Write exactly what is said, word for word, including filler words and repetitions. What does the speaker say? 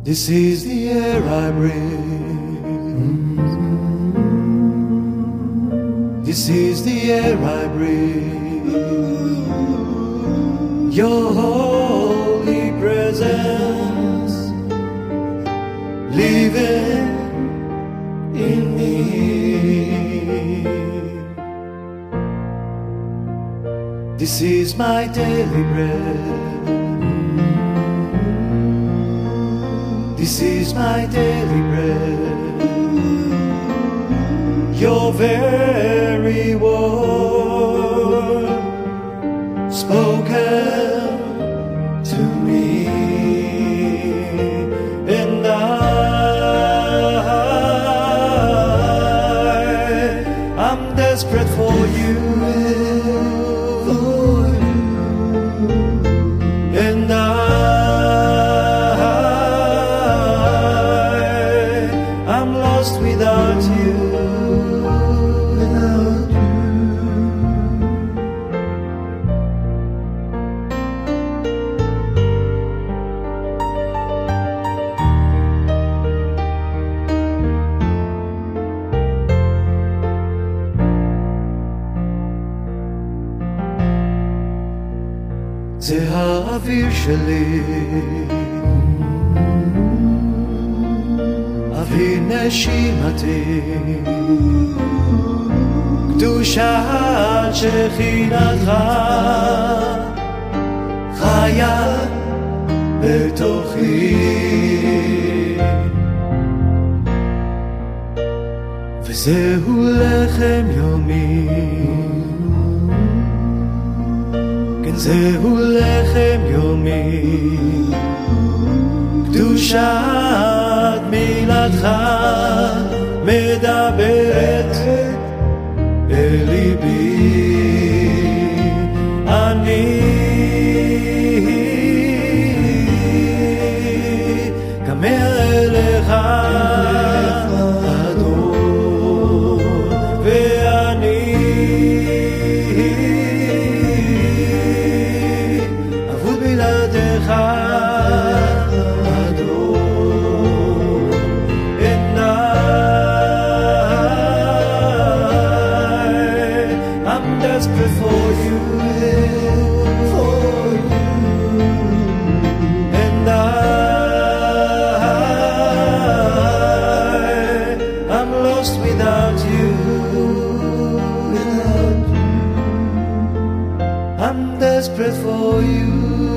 This is the air I breathe. This is the air I breathe. Your holy presence living in me. This is my daily bread. This is my daily bread. Your very word spoken to me, and I, I'm desperate for you. And I, I'm lost without you. Without you. זה האוויר שלי, אוויר נשימתי, קדושת שכינתך חיה בתוכי, וזהו לחם יומי, זהו לחם יומי, קדושת מילתך מדברת אל ליבי. אני כמר אליך אדון, ואני בלעדיך אדון, and I, I'm desperate for you, for you, and I, I'm lost without you, without you, I'm desperate for you.